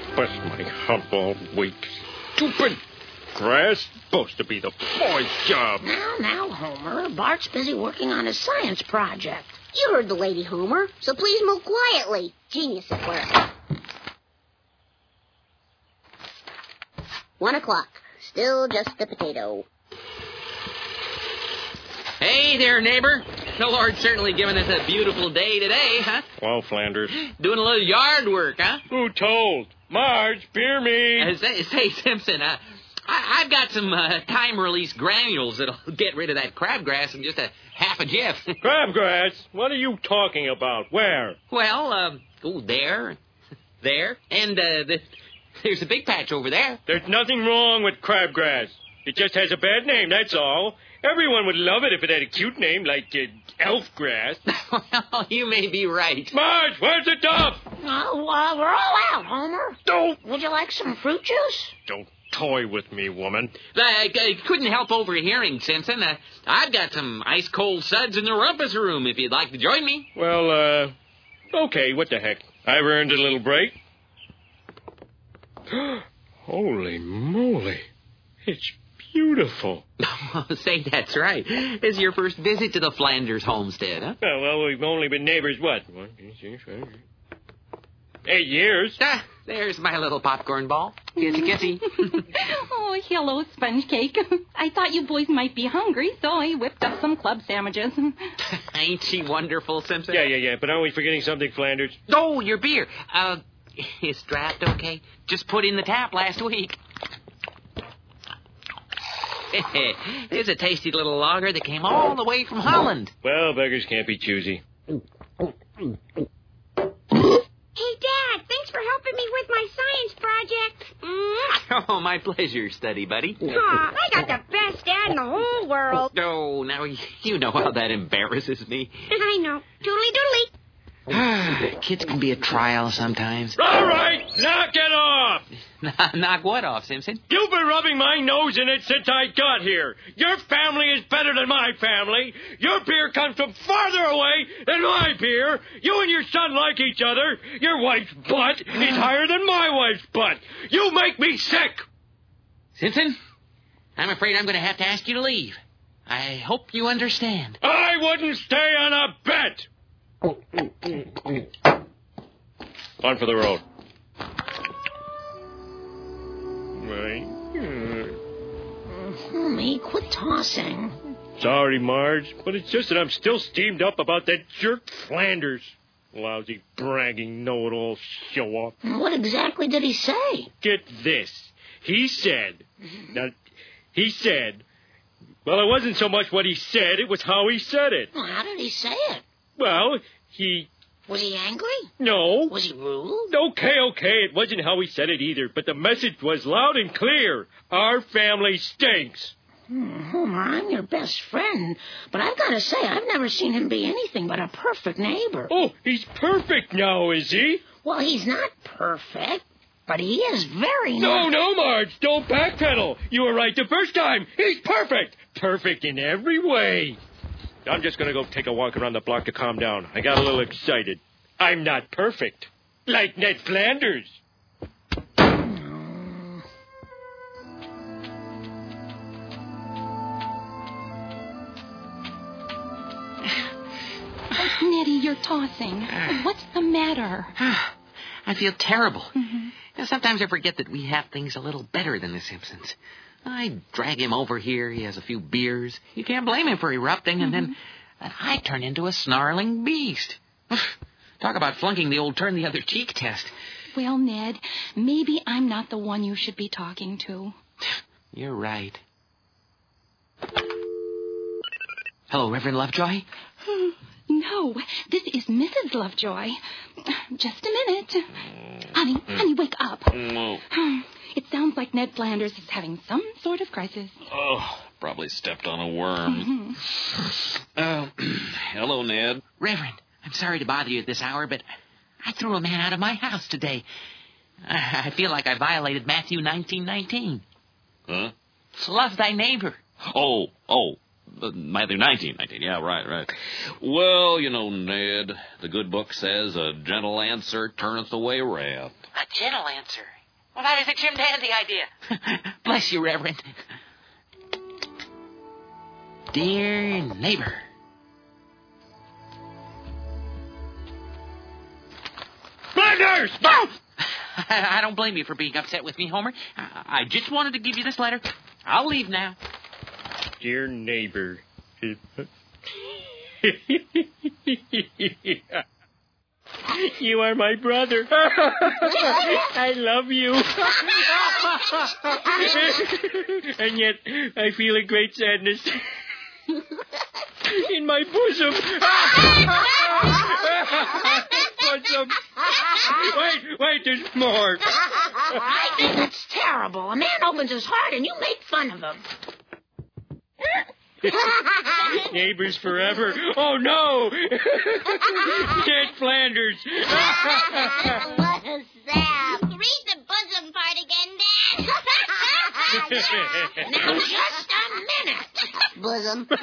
bust my hump all week. Stupid grass. Supposed to be the boy's job. Now, Homer. Bart's busy working on his science project. You heard the lady, Homer, so please move quietly. Genius at work. 1 o'clock. Still just a potato. Hey there, neighbor. The Lord's certainly given us a beautiful day today, huh? Well, Flanders. Doing a little yard work, huh? Who told? Marge, beer me. Say, Simpson, I've got some time-release granules that'll get rid of that crabgrass in just a half a jiff. Crabgrass? What are you talking about? Where? Well, there, and there's a big patch over there. There's nothing wrong with crabgrass. It just has a bad name, that's all. Everyone would love it if it had a cute name like elf grass. Well, you may be right. Marge, where's the tub? Oh, we're all out, Homer. Don't. Would you like some fruit juice? Don't toy with me, woman. I couldn't help overhearing, Simpson. I've got some ice-cold suds in the rumpus room if you'd like to join me. Well, okay, what the heck. I've earned a little break. Holy moly. It's beautiful. Say, that's right. This is your first visit to the Flanders homestead, huh? Well, we've only been neighbors, what? 8 years. There's my little popcorn ball. Kissy, kissy. Oh, hello, sponge cake. I thought you boys might be hungry, so I whipped up some club sandwiches. Ain't she wonderful, Simpson? Yeah, but aren't we forgetting something, Flanders? Oh, your beer. Is draft okay? Just put in the tap last week. It's a tasty little lager that came all the way from Holland. Well, beggars can't be choosy. Hey, Dad, thanks for helping me with my science project. Oh, my pleasure, study buddy. Aw, I got the best dad in the whole world. Oh, now you know how that embarrasses me. I know. Doodly doodly. Kids can be a trial sometimes. All right, knock it off! Knock what off, Simpson? You've been rubbing my nose in it since I got here. Your family is better than my family. Your beer comes from farther away than my beer. You and your son like each other. Your wife's butt is higher than my wife's butt. You make me sick. Simpson, I'm afraid I'm going to have to ask you to leave. I hope you understand. I wouldn't stay on a bet. On for the road. Homie, quit tossing. Sorry, Marge, but it's just that I'm still steamed up about that jerk Flanders. Lousy, bragging, know-it-all show-off. What exactly did he say? Get this. He said... Well, it wasn't so much what he said, it was how he said it. Well, how did he say it? Well, Was he angry? No. Was he rude? Okay, it wasn't how he said it either, but the message was loud and clear. Our family stinks. Homer, I'm your best friend, but I've got to say, I've never seen him be anything but a perfect neighbor. Oh, he's perfect now, is he? Well, he's not perfect, but he is very No, nice. Marge, don't backpedal. You were right the first time. He's perfect. Perfect in every way. I'm just going to go take a walk around the block to calm down. I got a little excited. I'm not perfect. Like Ned Flanders. Nettie, you're tossing. What's the matter? I feel terrible. Mm-hmm. Sometimes I forget that we have things a little better than the Simpsons. I drag him over here. He has a few beers. You can't blame him for erupting, and then I turn into a snarling beast. Talk about flunking the old turn-the-other-cheek test. Well, Ned, maybe I'm not the one you should be talking to. You're right. Hello, Reverend Lovejoy? No, this is Mrs. Lovejoy. Just a minute. Honey, wake up. It sounds like Ned Flanders is having some sort of crisis. Oh, probably stepped on a worm. Hello, Ned. Reverend, I'm sorry to bother you at this hour, but I threw a man out of my house today. I feel like I violated Matthew 19:19. Huh? Love thy neighbor. Oh, Matthew 19:19. Yeah, right. Well, you know, Ned, the good book says a gentle answer turneth away wrath. A gentle answer. Well, that is a Jim Dandy idea. Bless you, Reverend. Dear neighbor. Flanders! I don't blame you for being upset with me, Homer. I just wanted to give you this letter. I'll leave now. Dear neighbor. You are my brother. I love you. And yet, I feel a great sadness in my bosom. Wait, there's more. I think that's terrible. A man opens his heart and you make fun of him. Neighbors forever. Oh, no. Ned Flanders. What a sap. Read the bosom part again, Dad. Now, just a minute. Bosom. Bart,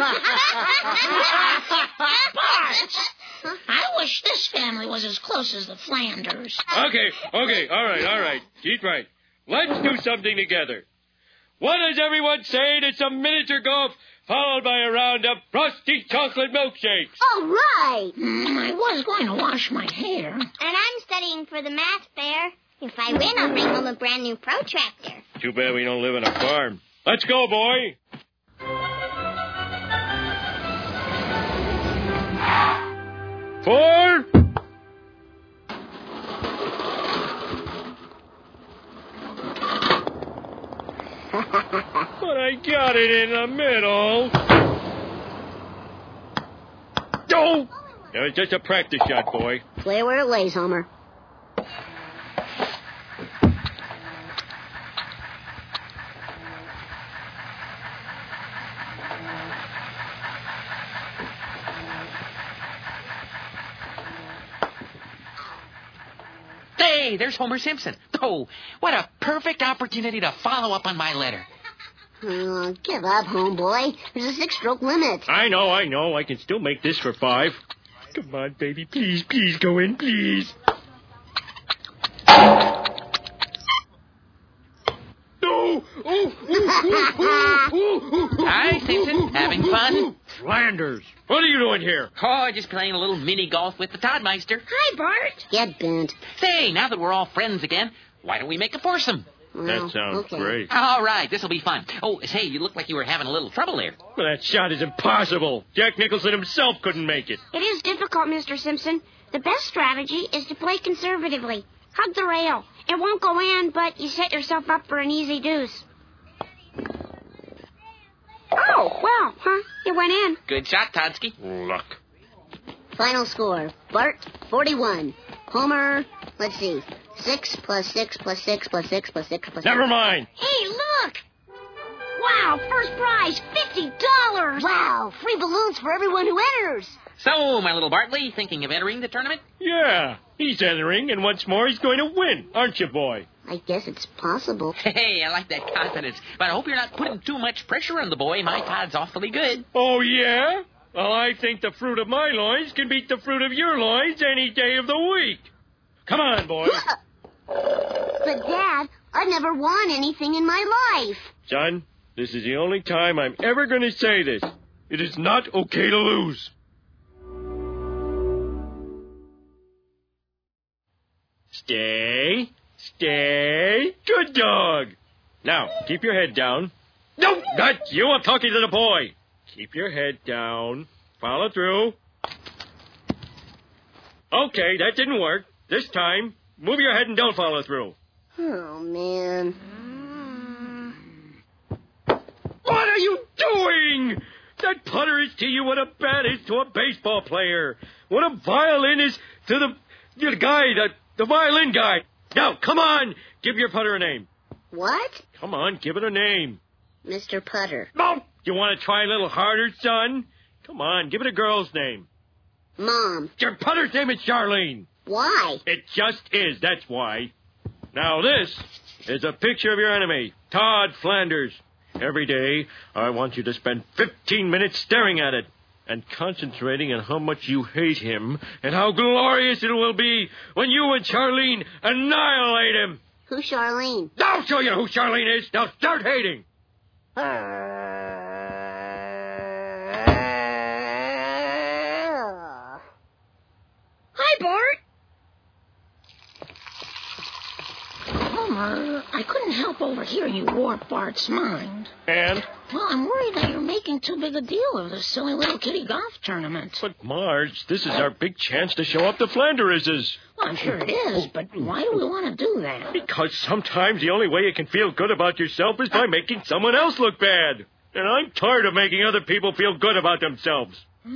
I wish this family was as close as the Flanders. Okay. All right. Keep right. Let's do something together. What does everyone say to some miniature golf followed by a round of frosty chocolate milkshakes? All right. I was going to wash my hair. And I'm studying for the math fair. If I win, I'll bring home a brand new protractor. Too bad we don't live on a farm. Let's go, boy. Four. But I got it in the middle. Oh! It was just a practice shot, boy. Play where it lays, Homer. Hey, there's Homer Simpson. Oh, what a perfect opportunity to follow up on my letter. Oh, give up, homeboy. There's a 6-stroke limit. I know. I can still make this for 5. Come on, baby. Please, go in, please. No! Hi, Simpson. Having fun? Flanders, what are you doing here? Oh, just playing a little mini golf with the Toddmeister. Hi, Bart. Get bent. Say, now that we're all friends again, why don't we make a foursome? Well, That sounds okay. great. All right, this'll be fun. Oh, say, you look like you were having a little trouble there. Well, that shot is impossible. Jack Nicholson himself couldn't make it. It is difficult, Mr. Simpson. The best strategy is to play conservatively. Hug the rail. It won't go in, but you set yourself up for an easy deuce. Oh, well, it went in. Good shot, Todsky. Luck. Final score. Bart, 41. Homer, let's see. 6 plus 6 plus 6 plus 6 plus 6 plus 6. Never mind. Hey, look! Wow, first prize, $50. Wow, free balloons for everyone who enters. So, my little Bartley, thinking of entering the tournament? Yeah, he's entering, and once more he's going to win, aren't you, boy? I guess it's possible. Hey, I like that confidence. But I hope you're not putting too much pressure on the boy. My Todd's awfully good. Oh, yeah? Well, I think the fruit of my loins can beat the fruit of your loins any day of the week. Come on, boy. But, Dad, I've never won anything in my life. Son, this is the only time I'm ever going to say this. It is not okay to lose. Stay. Good dog. Now, keep your head down. No, not you. I'm talking to the boy. Keep your head down. Follow through. Okay, that didn't work. This time, move your head and don't follow through. Oh, man. What are you doing? That putter is to you what a bat is to a baseball player. What a violin is to the guy, the violin guy. Now, come on. Give your putter a name. What? Come on, give it a name. Mr. Putter. No. You want to try a little harder, son? Come on, give it a girl's name. Mom. Your putter's name is Charlene. Why? It just is, that's why. Now, this is a picture of your enemy, Todd Flanders. Every day, I want you to spend 15 minutes staring at it and concentrating on how much you hate him and how glorious it will be when you and Charlene annihilate him. Who's Charlene? I'll show you who Charlene is. Now start hating. Hi, Bart. Homer, I couldn't help overhearing you warp Bart's mind. And? Well, I'm worried that you're making too big a deal of this silly little kitty golf tournament. But, Marge, this is our big chance to show up the Flanderses. Well, I'm sure it is, but why do we want to do that? Because sometimes the only way you can feel good about yourself is by making someone else look bad. And I'm tired of making other people feel good about themselves.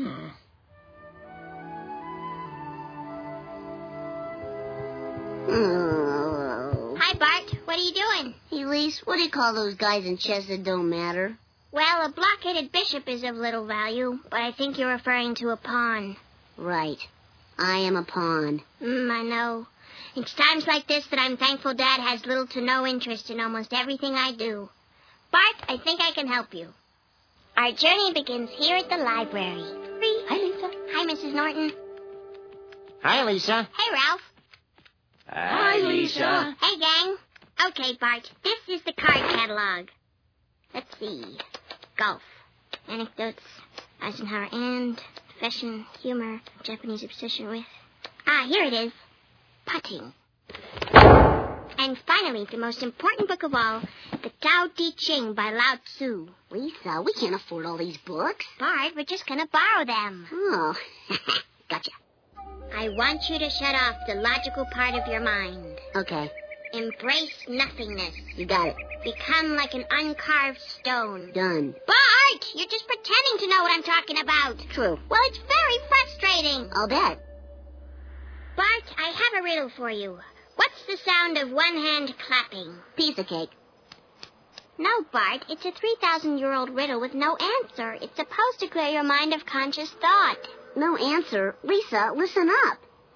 Hi, Bart. What are you doing? Hey, Lise, what do you call those guys in chess that don't matter? Well, a block-headed bishop is of little value, but I think you're referring to a pawn. Right. I am a pawn. I know. It's times like this that I'm thankful Dad has little to no interest in almost everything I do. Bart, I think I can help you. Our journey begins here at the library. Hi, Lisa. Hi, Mrs. Norton. Hi, Lisa. Hey, Ralph. Hi, Lisa. Hey, gang. Okay, Bart, this is the card catalog. Let's see. Golf. Anecdotes. Eisenhower and. Fashion. Humor. Japanese obsession with. Here it is. Putting. And finally, the most important book of all, the Tao Te Ching by Lao Tzu. Lisa, we can't afford all these books. Bart, we're just gonna borrow them. Oh, gotcha. I want you to shut off the logical part of your mind. Okay, Embrace nothingness. you got it. Become like an uncarved stone. Done. Bart, you're just pretending to know what I'm talking about. True. Well, it's very frustrating. I'll bet. Bart, I have a riddle for you. What's the sound of one hand clapping? Piece of cake. No, Bart, it's a 3,000-year-old riddle with no answer. It's supposed to clear your mind of conscious thought. No answer. Lisa, listen up.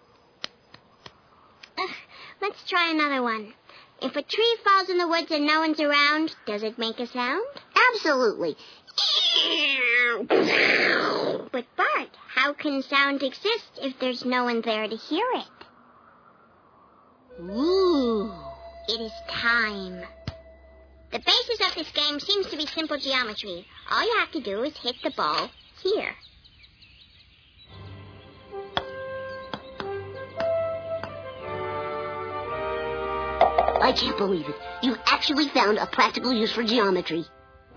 Let's try another one. If a tree falls in the woods and no one's around, does it make a sound? Absolutely. But, Bart, how can sound exist if there's no one there to hear it? Ooh. It is time. The basis of this game seems to be simple geometry. All you have to do is hit the ball here. I can't believe it. You actually found a practical use for geometry.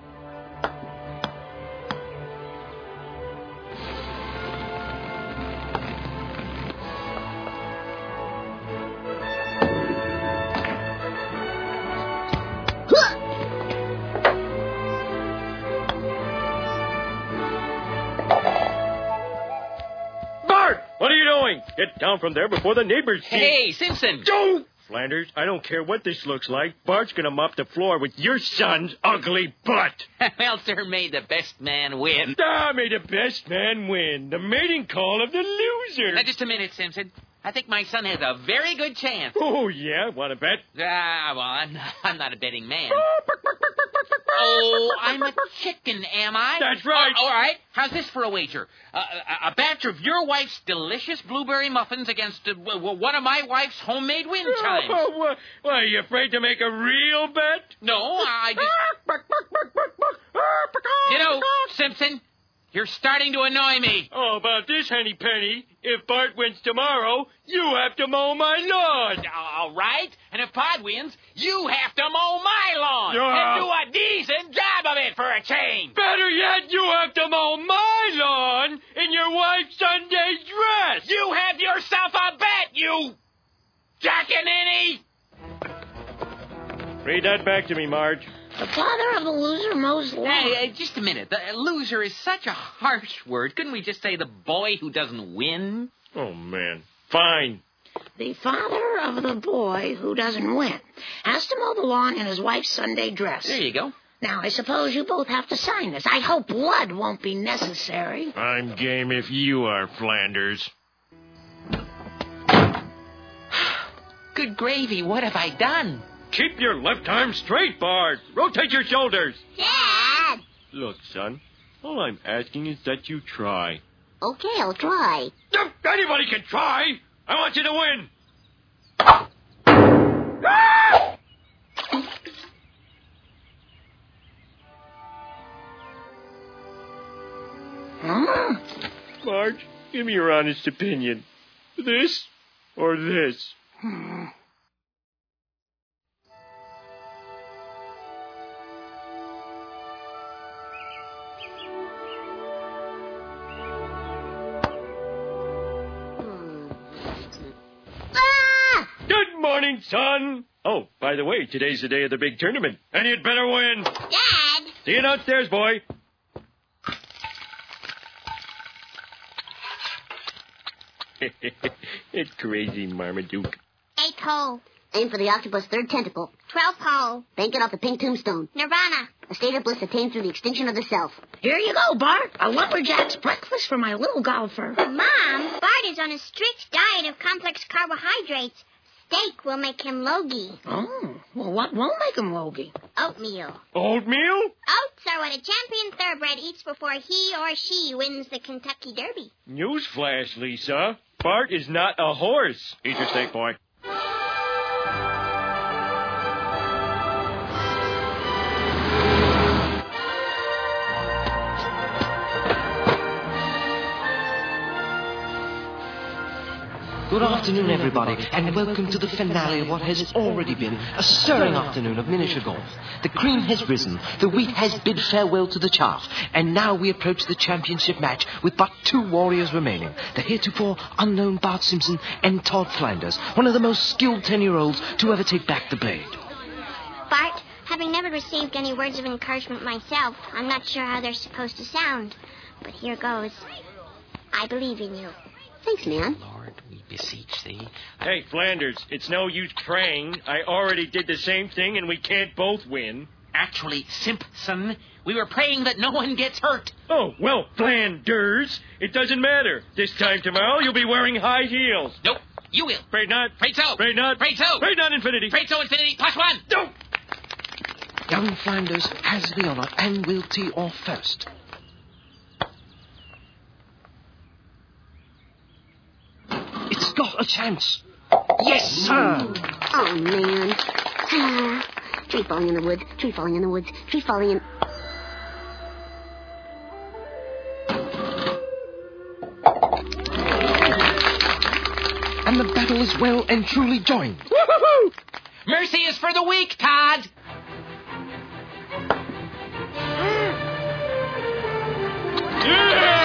Bart, what are you doing? Get down from there before the neighbors see. Hey, Simpson. Don't! Flanders, I don't care what this looks like. Bart's gonna mop the floor with your son's ugly butt. Well, sir, may the best man win. May the best man win. The mating call of the loser. Now, just a minute, Simpson. I think my son has a very good chance. Oh, yeah? Want to bet? Well, I'm not a betting man. Oh, I'm a chicken, am I? That's right. All right. How's this for a wager? A batch of your wife's delicious blueberry muffins against one of my wife's homemade wind chimes. Oh, what, are you afraid to make a real bet? No, I just... You know, Simpson, you're starting to annoy me. Oh, about this, Henny Penny. If Bart wins tomorrow, you have to mow my lawn. All right. And if Pod wins, you have to mow my lawn. Yeah. And do a decent job of it for a change. Better yet, you have to mow my lawn in your wife's Sunday dress. You have yourself a bet, you jackaninny. Read that back to me, Marge. The father of the loser mows lawn. Hey, just a minute. The loser is such a harsh word. Couldn't we just say the boy who doesn't win? Oh, man. Fine. The father of the boy who doesn't win has to mow the lawn in his wife's Sunday dress. There you go. Now, I suppose you both have to sign this. I hope blood won't be necessary. I'm game if you are, Flanders. Good gravy, what have I done? Keep your left arm straight, Bart. Rotate your shoulders. Dad! Look, son, all I'm asking is that you try. Okay, I'll try. Anybody can try. I want you to win. Ah! Marge, give me your honest opinion. This or this? Good morning, son. Oh, by the way, today's the day of the big tournament, and you'd better win. Dad! See you downstairs, boy. It's crazy, Marmaduke. 8th hole. Aim for the octopus' third tentacle. 12th hole. Bank it off the pink tombstone. Nirvana. A state of bliss attained through the extinction of the self. Here you go, Bart. A lumberjack's breakfast for my little golfer. Mom, Bart is on a strict diet of complex carbohydrates. Steak will make him logy. Oh, well, what won't make him logy? Oatmeal. Oatmeal? Oats are what a champion thoroughbred eats before he or she wins the Kentucky Derby. Newsflash, Lisa. Bart is not a horse. Eat your steak, boy. Good afternoon, everybody, and welcome to the finale of what has already been a stirring afternoon of miniature golf. The cream has risen, the wheat has bid farewell to the chaff, and now we approach the championship match with but 2 warriors remaining, the heretofore unknown Bart Simpson and Todd Flanders, one of the most skilled 10-year-olds to ever take back the blade. Bart, having never received any words of encouragement myself, I'm not sure how they're supposed to sound. But here goes. I believe in you. Thanks, man. Lord, we beseech thee. Hey, Flanders, it's no use praying. I already did the same thing, and we can't both win. Actually, Simpson, we were praying that no one gets hurt. Oh, well, Flanders, it doesn't matter. This time tomorrow, you'll be wearing high heels. Nope, you will. Afraid not. Afraid so. Afraid not. Afraid so. Afraid not, Infinity. Afraid so, Infinity. +1. No. Young Flanders has the honor and will tee off first. It's got a chance. Yes, sir. Oh, man. Tree falling in the woods, tree falling in the woods, tree falling in... And the battle is well and truly joined. Woo-hoo-hoo! Mercy is for the weak, Todd. Yeah!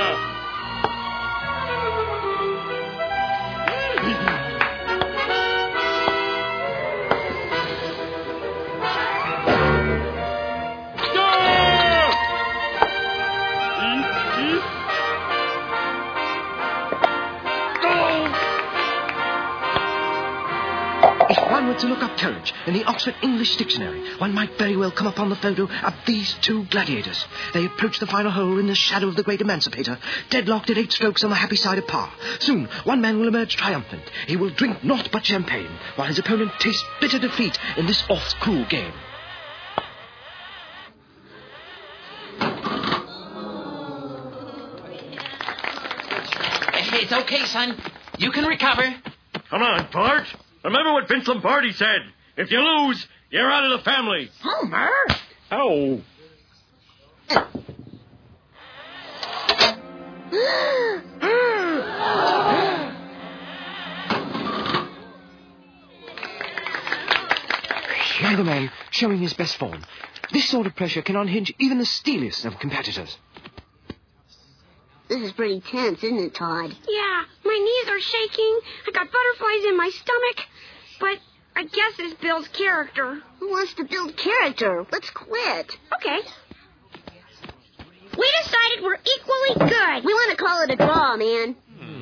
If one were to look up courage in the Oxford English Dictionary, one might very well come upon the photo of these 2 gladiators. They approach the final hole in the shadow of the great emancipator, deadlocked at 8 strokes on the happy side of par. Soon, one man will emerge triumphant. He will drink naught but champagne, while his opponent tastes bitter defeat in this oft-cruel game. It's okay, son. You can recover. Come on, Bart. Remember what Vince Lombardi said. If you lose, you're out of the family. Homer! Oh. Neither man showing his best form. This sort of pressure can unhinge even the steeliest of competitors. This is pretty tense, isn't it, Todd? Yeah, my knees are shaking. I got butterflies in my stomach. But I guess this builds character. Who wants to build character? Let's quit. Okay. We decided we're equally good. We want to call it a draw, man.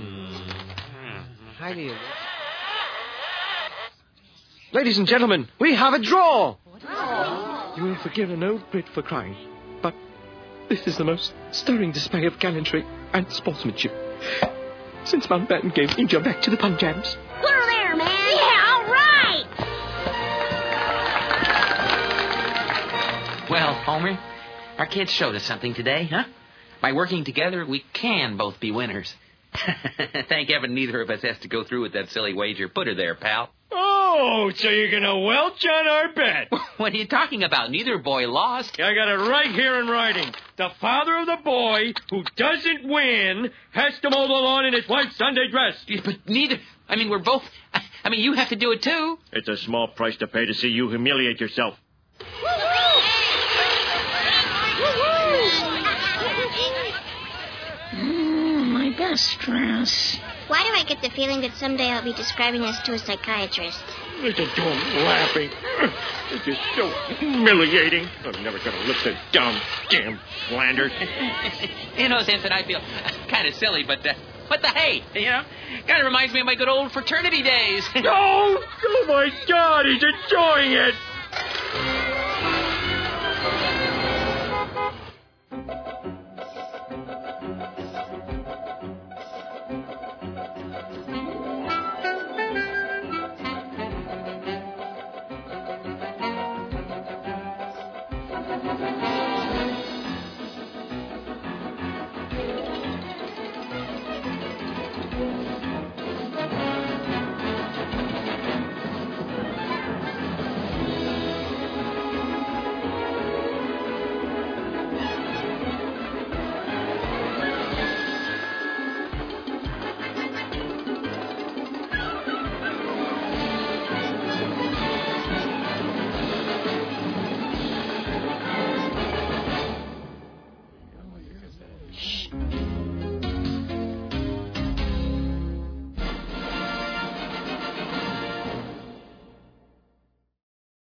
Ladies and gentlemen, we have a draw! You will forgive an old Brit for crying, but this is the most stirring display of gallantry and sportsmanship since Mountbatten gave India back to the Punjabs. Put her there, man. Yeah, all right. Well, Homer, our kids showed us something today, huh? By working together, we can both be winners. Thank heaven neither of us has to go through with that silly wager. Put her there, pal. Oh! Oh, so you're going to welch on our bet. What are you talking about? Neither boy lost. I got it right here in writing. The father of the boy who doesn't win has to mow the lawn in his wife's Sunday dress. But neither... I mean, we're both... I mean, you have to do it, too. It's a small price to pay to see you humiliate yourself. My best dress. Why do I get the feeling that someday I'll be describing this to a psychiatrist? Listen to him laughing. It's just so humiliating. I'm never going to look so dumb. Damn Flanders. You know, Simpson, I feel kind of silly, but what the hey? You know? Kind of reminds me of my good old fraternity days. Oh my God, he's enjoying it.